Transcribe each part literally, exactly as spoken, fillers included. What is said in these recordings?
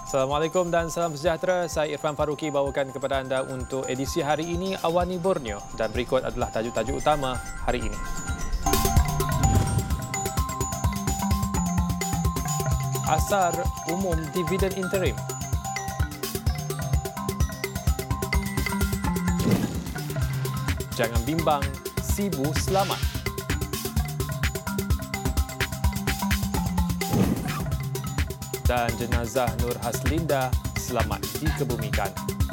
Assalamualaikum dan salam sejahtera. Saya Irfan Faruqi bawakan kepada anda untuk edisi hari ini Awani Borneo dan berikut adalah tajuk-tajuk utama hari ini. Asar umum dividen interim. Jangan bimbang, Sibu selamat. Dan jenazah Nur Haslinda selamat dikebumikan.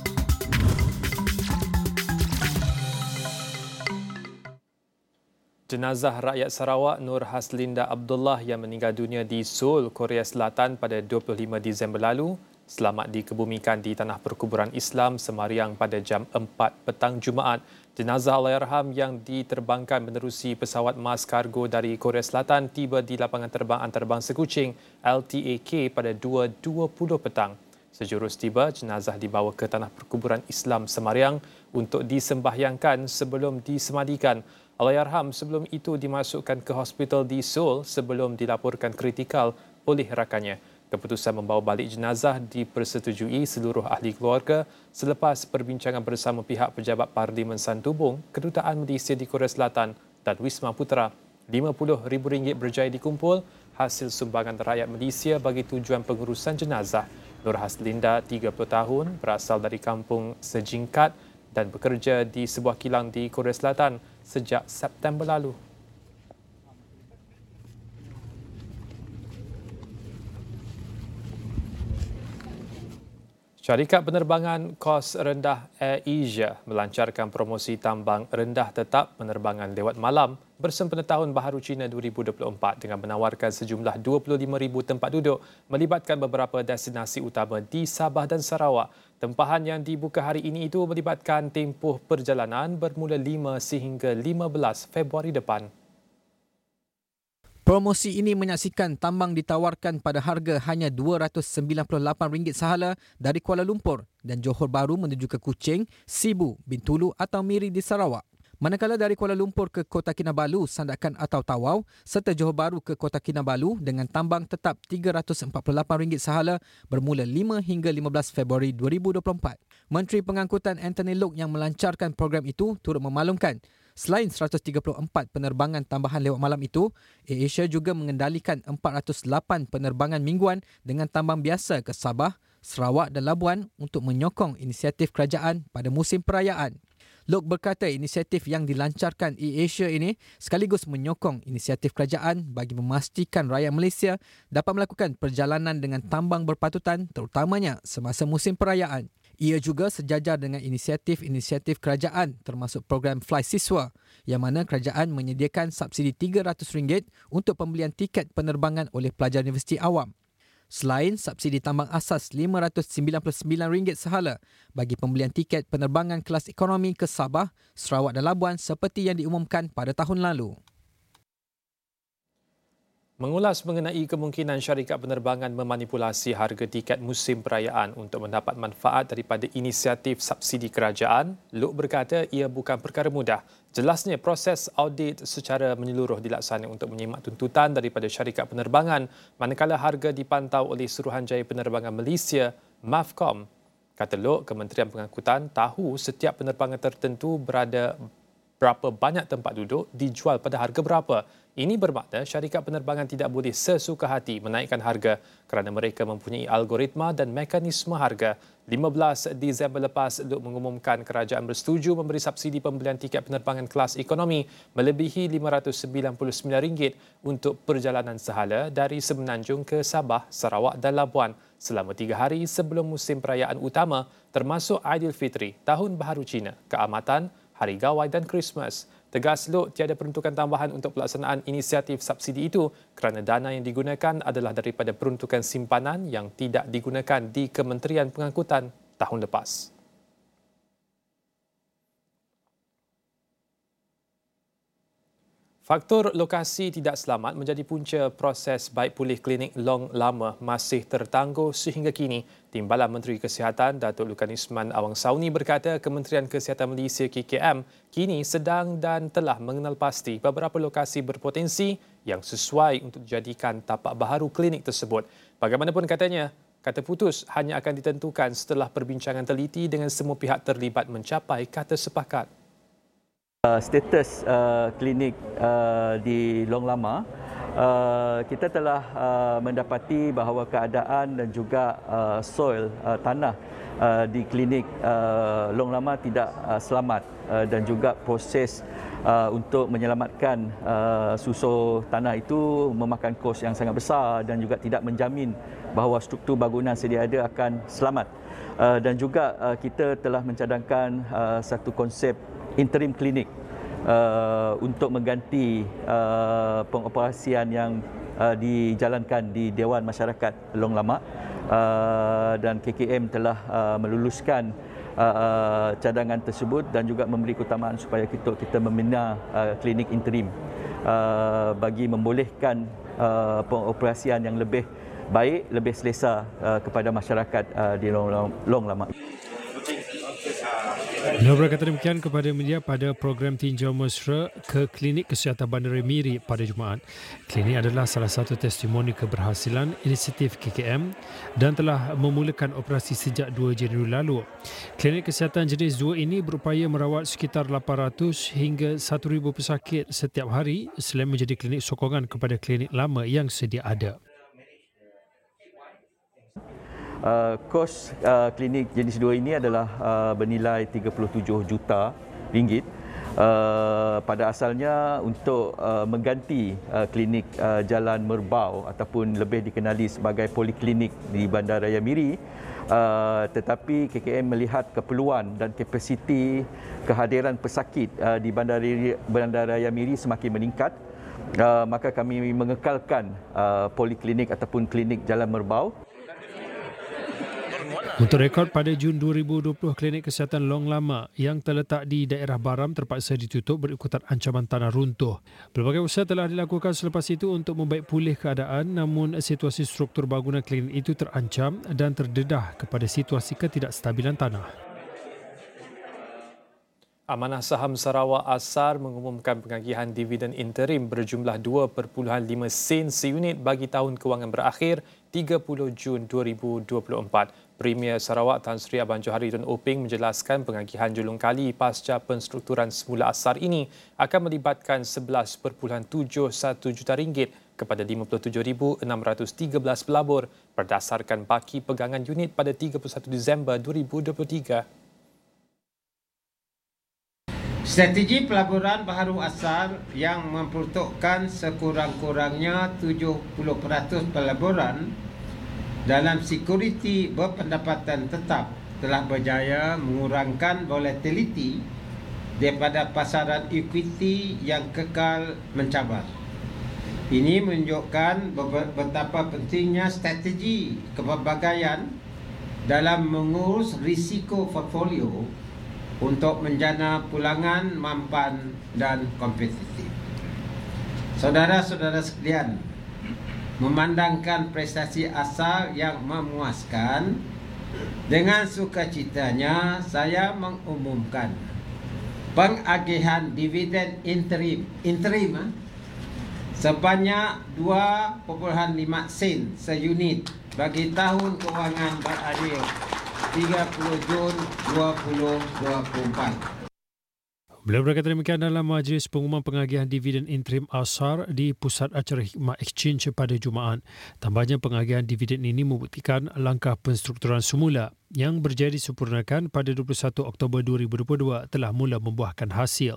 Jenazah rakyat Sarawak Nur Haslinda Abdullah yang meninggal dunia di Seoul, Korea Selatan pada dua puluh lima Disember lalu selamat dikebumikan di Tanah Perkuburan Islam Semariang pada jam empat petang Jumaat. Jenazah Allahyarham yang diterbangkan menerusi pesawat mas kargo dari Korea Selatan tiba di lapangan terbang antarabangsa Kuching L T A K pada dua dua puluh petang. Sejurus tiba, jenazah dibawa ke Tanah Perkuburan Islam Semariang untuk disembahyangkan sebelum disemadikan. Allahyarham sebelum itu dimasukkan ke hospital di Seoul sebelum dilaporkan kritikal oleh rakannya. Keputusan membawa balik jenazah dipersetujui seluruh ahli keluarga selepas perbincangan bersama pihak pejabat Parlimen Santubong, Kedutaan Malaysia di Korea Selatan dan Wisma Putra. lima puluh ribu ringgit berjaya dikumpul hasil sumbangan rakyat Malaysia bagi tujuan pengurusan jenazah. Nur Haslinda, tiga puluh tahun, berasal dari kampung Sejingkat dan bekerja di sebuah kilang di Korea Selatan sejak September lalu. Syarikat penerbangan kos rendah Air Asia melancarkan promosi tambang rendah tetap penerbangan lewat malam bersempena Tahun Baharu Cina dua ribu dua puluh empat dengan menawarkan sejumlah dua puluh lima ribu tempat duduk melibatkan beberapa destinasi utama di Sabah dan Sarawak. Tempahan yang dibuka hari ini itu melibatkan tempoh perjalanan bermula lima sehingga lima belas Februari depan. Promosi ini menyaksikan tambang ditawarkan pada harga hanya dua ratus sembilan puluh lapan ringgit sahaja dari Kuala Lumpur dan Johor Bahru menuju ke Kuching, Sibu, Bintulu atau Miri di Sarawak. Manakala dari Kuala Lumpur ke Kota Kinabalu, Sandakan atau Tawau serta Johor Bahru ke Kota Kinabalu dengan tambang tetap tiga ratus empat puluh lapan ringgit sahaja bermula lima hingga lima belas Februari dua ribu dua puluh empat. Menteri Pengangkutan Anthony Loke yang melancarkan program itu turut memaklumkan selain seratus tiga puluh empat penerbangan tambahan lewat malam itu, Air Asia juga mengendalikan empat ratus lapan penerbangan mingguan dengan tambang biasa ke Sabah, Sarawak dan Labuan untuk menyokong inisiatif kerajaan pada musim perayaan. Loke berkata inisiatif yang dilancarkan Air Asia ini sekaligus menyokong inisiatif kerajaan bagi memastikan rakyat Malaysia dapat melakukan perjalanan dengan tambang berpatutan terutamanya semasa musim perayaan. Ia juga sejajar dengan inisiatif-inisiatif kerajaan termasuk program Fly Siswa yang mana kerajaan menyediakan subsidi tiga ratus ringgit untuk pembelian tiket penerbangan oleh pelajar universiti awam. Selain subsidi tambang asas lima ratus sembilan puluh sembilan ringgit sahaja bagi pembelian tiket penerbangan kelas ekonomi ke Sabah, Sarawak dan Labuan seperti yang diumumkan pada tahun lalu. Mengulas mengenai kemungkinan syarikat penerbangan memanipulasi harga tiket musim perayaan untuk mendapat manfaat daripada inisiatif subsidi kerajaan, Luke berkata ia bukan perkara mudah. Jelasnya proses audit secara menyeluruh dilaksana untuk menyimak tuntutan daripada syarikat penerbangan manakala harga dipantau oleh Suruhanjaya Penerbangan Malaysia, MAFCOM. Kata Luke, Kementerian Pengangkutan tahu setiap penerbangan tertentu berada berapa banyak tempat duduk dijual pada harga berapa. Ini bermakna syarikat penerbangan tidak boleh sesuka hati menaikkan harga kerana mereka mempunyai algoritma dan mekanisme harga. lima belas Disember lepas, Luke mengumumkan kerajaan bersetuju memberi subsidi pembelian tiket penerbangan kelas ekonomi melebihi lima ratus sembilan puluh sembilan ringgit untuk perjalanan sehala dari Semenanjung ke Sabah, Sarawak dan Labuan selama tiga hari sebelum musim perayaan utama termasuk Aidilfitri, Tahun Baharu Cina, Keamatan, Hari Gawai dan Christmas. Tegas Luke, tiada peruntukan tambahan untuk pelaksanaan inisiatif subsidi itu kerana dana yang digunakan adalah daripada peruntukan simpanan yang tidak digunakan di Kementerian Pengangkutan tahun lepas. Faktor lokasi tidak selamat menjadi punca proses baik pulih klinik Long Lama masih tertangguh sehingga kini. Timbalan Menteri Kesihatan Datuk Lukan Isman Awang Sauni berkata Kementerian Kesihatan Malaysia K K M kini sedang dan telah mengenal pasti beberapa lokasi berpotensi yang sesuai untuk dijadikan tapak baharu klinik tersebut. Bagaimanapun katanya, Kata putus hanya akan ditentukan setelah perbincangan teliti dengan semua pihak terlibat mencapai kata sepakat. Uh, status uh, klinik uh, di Long Lama, uh, kita telah uh, mendapati bahawa keadaan dan juga uh, soil uh, tanah uh, di klinik uh, Long Lama tidak uh, selamat uh, dan juga proses uh, untuk menyelamatkan uh, susur tanah itu memakan kos yang sangat besar dan juga tidak menjamin bahawa struktur bangunan sedia ada akan selamat. Uh, dan juga uh, kita telah mencadangkan uh, satu konsep interim klinik uh, untuk mengganti uh, pengoperasian yang uh, dijalankan di Dewan Masyarakat Long Lama, uh, dan K K M telah uh, meluluskan uh, uh, cadangan tersebut dan juga memberi keutamaan supaya kita kita membina uh, klinik interim uh, bagi membolehkan uh, pengoperasian yang lebih baik, lebih selesa uh, kepada masyarakat uh, di Long, Long, Long Lama. Beliau berkata demikian kepada media pada program tinjau mesra ke Klinik Kesihatan Bandar Miri pada Jumaat. Klinik adalah salah satu testimoni keberhasilan inisiatif K K M dan telah memulakan operasi sejak dua Januari lalu. Klinik kesihatan jenis dua ini berupaya merawat sekitar lapan ratus hingga seribu pesakit setiap hari selain menjadi klinik sokongan kepada klinik lama yang sedia ada. Uh, kos uh, klinik jenis dua ini adalah uh, bernilai tiga puluh tujuh juta ringgit. Uh, pada asalnya untuk uh, mengganti uh, klinik uh, Jalan Merbau ataupun lebih dikenali sebagai poliklinik di Bandaraya Miri, uh, tetapi K K M melihat keperluan dan kapasiti kehadiran pesakit uh, di Bandaraya, Bandaraya Miri semakin meningkat. Uh, maka kami mengekalkan uh, poliklinik ataupun klinik Jalan Merbau. Untuk rekod, pada Jun dua ribu dua puluh, klinik kesihatan Long Lama yang terletak di daerah Baram terpaksa ditutup berikutan ancaman tanah runtuh. Pelbagai usaha telah dilakukan selepas itu untuk membaik pulih keadaan, namun situasi struktur bangunan klinik itu terancam dan terdedah kepada situasi ketidakstabilan tanah. Amanah Saham Sarawak Asar mengumumkan pengagihan dividen interim berjumlah dua perpuluhan lima sen seunit bagi tahun kewangan berakhir tiga puluh Jun dua ribu dua puluh empat. Premier Sarawak Tan Sri Abang Johari Tun Oping menjelaskan pengagihan julung kali pasca penstrukturan semula Asar ini akan melibatkan sebelas perpuluhan tujuh satu juta ringgit kepada lima puluh tujuh ribu enam ratus tiga belas pelabur berdasarkan baki pegangan unit pada tiga puluh satu Disember dua ribu dua puluh tiga. Strategi pelaburan baharu Asar yang memperuntukkan sekurang-kurangnya tujuh puluh peratus pelaburan dalam sekuriti berpendapatan tetap telah berjaya mengurangkan volatiliti daripada pasaran equity yang kekal mencabar. Ini menunjukkan betapa pentingnya strategi kepelbagaian dalam mengurus risiko portfolio untuk menjana pulangan mampan dan kompetitif. Saudara-saudara sekalian, memandangkan prestasi Asar yang memuaskan, dengan sukacitanya saya mengumumkan pengagihan dividen interim interim sebanyak dua perpuluhan lima sen seunit bagi tahun kewangan berakhir tiga puluh Jun dua ribu dua puluh empat. Beliau berkata demikian dalam majlis pengumuman pengagihan dividen interim Asar di Pusat Acara Hikmah Exchange pada Jumaat. Tambahnya, pengagihan dividen ini membuktikan langkah penstrukturan semula yang berjaya disempurnakan pada dua puluh satu Oktober dua ribu dua puluh dua telah mula membuahkan hasil.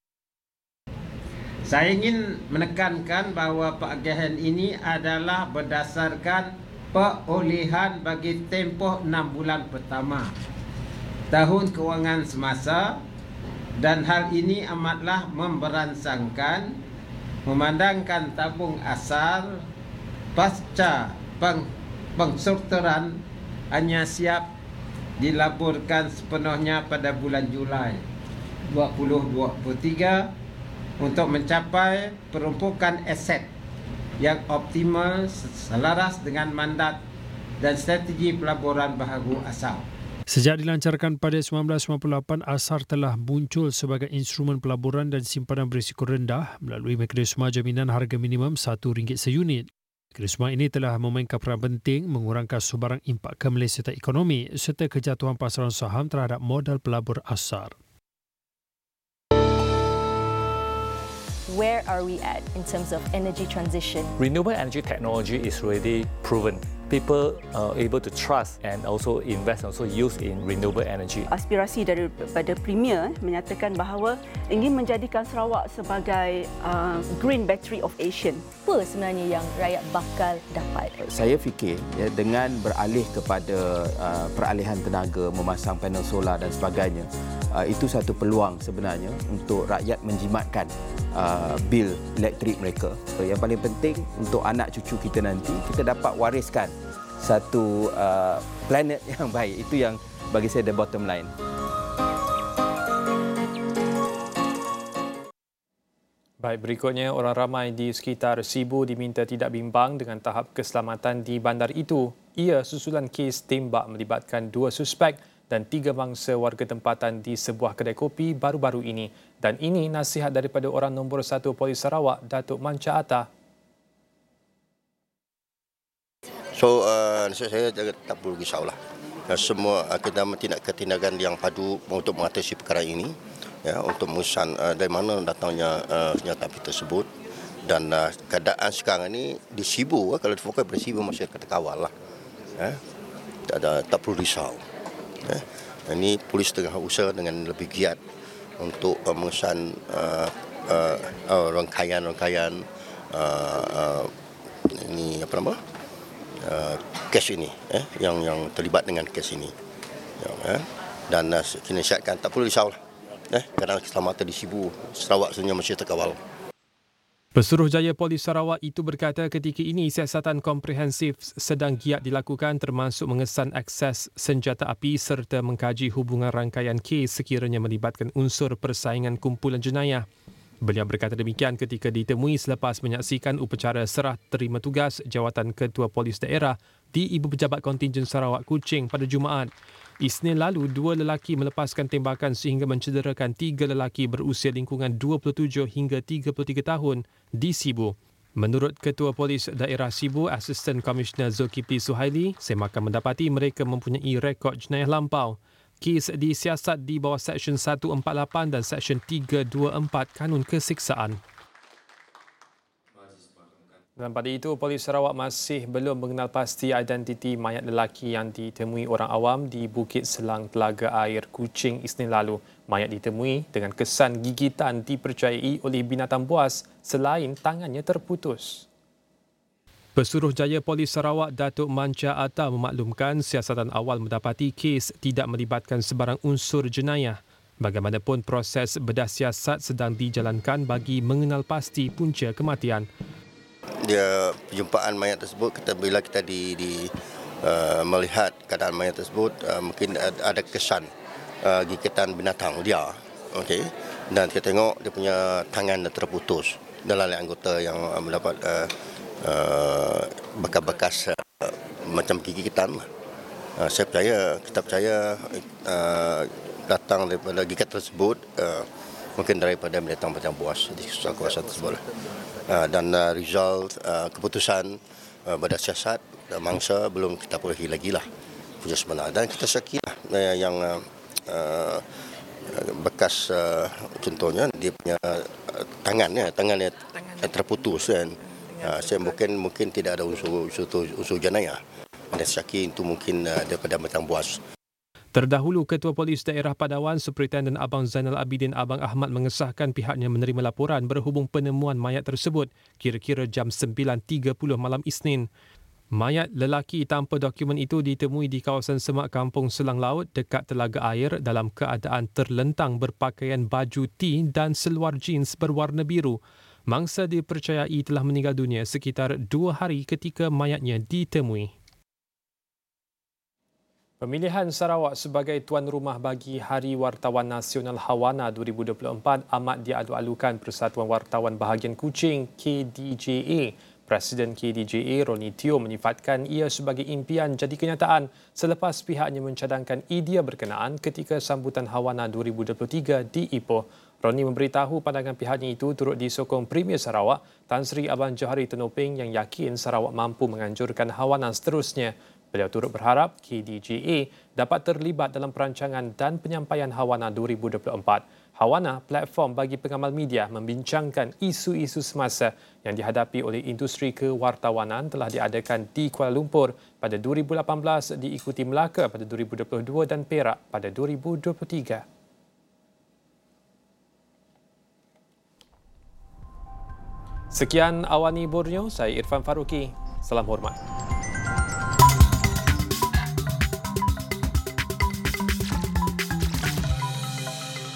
Saya ingin menekankan bahawa pengagihan ini adalah berdasarkan perolehan bagi tempoh enam bulan pertama tahun kewangan semasa, dan hal ini amatlah memberansangkan memandangkan tabung Asar pasca peng, pengstrukturan hanya siap dilaburkan sepenuhnya pada bulan Julai dua ribu dua puluh tiga untuk mencapai perumpukan aset yang optimal selaras dengan mandat dan strategi pelaburan baharu Asar. Sejak dilancarkan pada seribu sembilan ratus sembilan puluh lapan, Asar telah muncul sebagai instrumen pelaburan dan simpanan berisiko rendah melalui mekanisme jaminan harga minimum satu ringgit seunit. Kerjasama ini telah memainkan peran penting mengurangkan subaran impak kemelesatan ekonomi serta kejatuhan pasaran saham terhadap modal pelabur asar. Where are we at in terms of energy transition? Renewable energy technology is already proven. People are able to trust and also invest and also use in renewable energy. Aspirasi daripada Premier menyatakan bahawa ingin menjadikan Sarawak sebagai uh, Green Battery of Asia. Apa sebenarnya yang rakyat bakal dapat? Saya fikir ya, dengan beralih kepada uh, peralihan tenaga, memasang panel solar dan sebagainya, uh, itu satu peluang sebenarnya untuk rakyat menjimatkan uh, bil elektrik mereka. So, yang paling penting untuk anak cucu kita nanti, kita dapat wariskan satu uh, planet yang baik. Itu yang bagi saya the bottom line. Baik, berikutnya orang ramai di sekitar Sibu diminta tidak bimbang dengan tahap keselamatan di bandar itu. Ia susulan kes tembak melibatkan dua suspek dan tiga mangsa warga tempatan di sebuah kedai kopi baru-baru ini. Dan ini nasihat daripada orang nombor satu Polis Sarawak, Datuk Manca Atta. So, uh, saya tak perlu risaulah. Semua uh, kita tindak ketindakan yang padu untuk mengatasi perkara ini, ya, untuk mengesan uh, dari mana datangnya uh, senjata api tersebut. Dan uh, keadaan sekarang ini di Sibu, uh, kalau difokus pada Sibu masih kata kawal lah. Ya. Tak, ada, tak perlu risau. Ya. Ini polis tengah usaha dengan lebih giat untuk uh, mengesan uh, uh, uh, rangkaian-rangkaian uh, uh, ini apa nama? Uh, kes ini, eh, yang yang terlibat dengan kes ini, ya, eh, dan uh, kena siapkan, tak perlu risau lah, eh, kerana keselamatan di Sibu Sarawak sebenarnya masih terkawal. Pesuruhjaya Polis Sarawak itu berkata ketika ini siasatan komprehensif sedang giat dilakukan termasuk mengesan akses senjata api serta mengkaji hubungan rangkaian kes sekiranya melibatkan unsur persaingan kumpulan jenayah. Beliau berkata demikian ketika ditemui selepas menyaksikan upacara serah terima tugas jawatan Ketua Polis Daerah di Ibu Pejabat Kontingen Sarawak Kuching pada Jumaat. Isnin lalu, dua lelaki melepaskan tembakan sehingga mencederakan tiga lelaki berusia lingkungan dua puluh tujuh hingga tiga puluh tiga tahun di Sibu. Menurut Ketua Polis Daerah Sibu, Asisten Komisioner Zulkifli Suhaili, semakan mendapati mereka mempunyai rekod jenayah lampau. Kes disiasat di bawah Seksyen seratus empat puluh lapan dan Seksyen tiga dua empat Kanun Kesiksaan. Dan pada itu, Polis Sarawak masih belum mengenal pasti identiti mayat lelaki yang ditemui orang awam di Bukit Selang Telaga Air Kuching Isnin lalu. Mayat ditemui dengan kesan gigitan dipercayai oleh binatang buas selain tangannya terputus. Pesuruhjaya Polis Sarawak Datuk Manca Atta memaklumkan siasatan awal mendapati kes tidak melibatkan sebarang unsur jenayah. Bagaimanapun proses bedah siasat sedang dijalankan bagi mengenal pasti punca kematian. Dia perjumpaan mayat tersebut, kita bila kita di, di uh, melihat keadaan mayat tersebut, uh, mungkin ada kesan uh, gigitan binatang dia, okey. Dan kita tengok dia punya tangan terputus. Dalam anggota yang uh, mendapat uh, Uh, bekas-bekas uh, macam gigitan. Uh, saya percaya, kita percaya uh, datang daripada gigitan tersebut uh, mungkin daripada binatang-binatang buas di kawasan tersebut. Uh, dan uh, result uh, keputusan uh, bedah siasat uh, mangsa belum kita perolehi lagi lah punya sebenar. Dan kita saksilah uh, yang uh, uh, bekas uh, contohnya dia punya uh, tangannya tangannya terputus kan. Uh, saya mungkin mungkin tidak ada unsur unsur, unsur jenayah. Dan syaki itu mungkin uh, daripada batang buas. Terdahulu, Ketua Polis Daerah Padawan Superintendent Abang Zainal Abidin Abang Ahmad mengesahkan pihaknya menerima laporan berhubung penemuan mayat tersebut kira-kira jam sembilan tiga puluh malam Isnin. Mayat lelaki tanpa dokumen itu ditemui di kawasan semak Kampung Selang Laut dekat Telaga Air dalam keadaan terlentang berpakaian baju T dan seluar jeans berwarna biru. Mangsa dipercayai telah meninggal dunia sekitar dua hari ketika mayatnya ditemui. Pemilihan Sarawak sebagai tuan rumah bagi Hari Wartawan Nasional Hawana dua ribu dua puluh empat amat dialu-alukan Persatuan Wartawan Bahagian Kuching K D J A. Presiden K D J A Roni Teo menyifatkan ia sebagai impian jadi kenyataan selepas pihaknya mencadangkan idea berkenaan ketika sambutan Hawana dua ribu dua puluh tiga di Ipoh. Roni memberitahu pandangan pihaknya itu turut disokong Premier Sarawak Tan Sri Abang Johari Tunoping yang yakin Sarawak mampu menganjurkan hawana seterusnya. Beliau turut berharap K D J A dapat terlibat dalam perancangan dan penyampaian Hawana dua ribu dua puluh empat. Hawana, platform bagi pengamal media membincangkan isu-isu semasa yang dihadapi oleh industri kewartawanan telah diadakan di Kuala Lumpur pada dua ribu lapan belas, diikuti Melaka pada dua ribu dua puluh dua dan Perak pada dua ribu dua puluh tiga. Sekian Awani Borneo, saya Irfan Faruqi. Salam hormat.